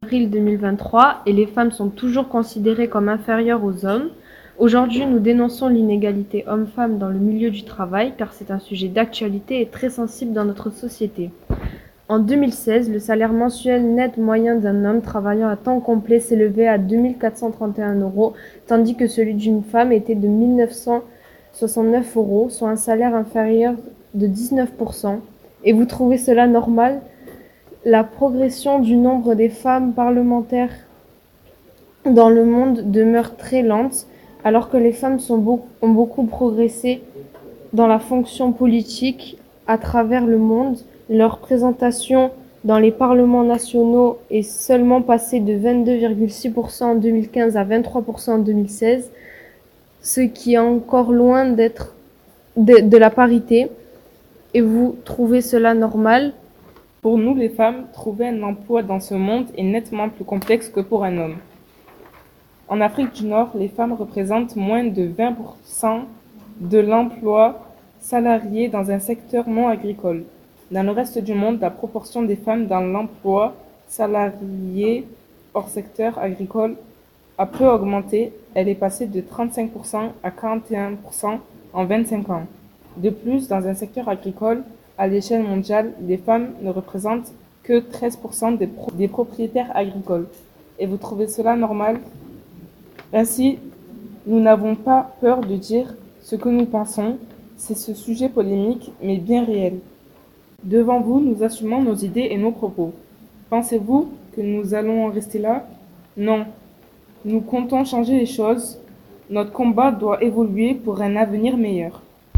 avril 2023 et les femmes sont toujours considérées comme inférieures aux hommes. Aujourd'hui, nous dénonçons l'inégalité homme-femme dans le milieu du travail car c'est un sujet d'actualité et très sensible dans notre société. En 2016, le salaire mensuel net moyen d'un homme travaillant à temps complet s'élevait à 2 431 €, tandis que celui d'une femme était de 1 969 €, soit un salaire inférieur de 19%. Et vous trouvez cela normal? La progression du nombre des femmes parlementaires dans le monde demeure très lente, alors que les femmes ont beaucoup progressé dans la fonction politique à travers le monde. Leur représentation dans les parlements nationaux est seulement passée de 22,6% en 2015 à 23% en 2016, ce qui est encore loin d'être de la parité. Et vous trouvez cela normal? Pour nous, les femmes, trouver un emploi dans ce monde est nettement plus complexe que pour un homme. En Afrique du Nord, les femmes représentent moins de 20% de l'emploi salarié dans un secteur non agricole. Dans le reste du monde, la proportion des femmes dans l'emploi salarié hors secteur agricole a peu augmenté. Elle est passée de 35% à 41% en 25 ans. De plus, dans un secteur agricole, à l'échelle mondiale, les femmes ne représentent que 13% des propriétaires agricoles. Et vous trouvez cela normal? Ainsi, nous n'avons pas peur de dire ce que nous pensons. C'est ce sujet polémique, mais bien réel. Devant vous, nous assumons nos idées et nos propos. Pensez-vous que nous allons en rester là? Non. Nous comptons changer les choses. Notre combat doit évoluer pour un avenir meilleur.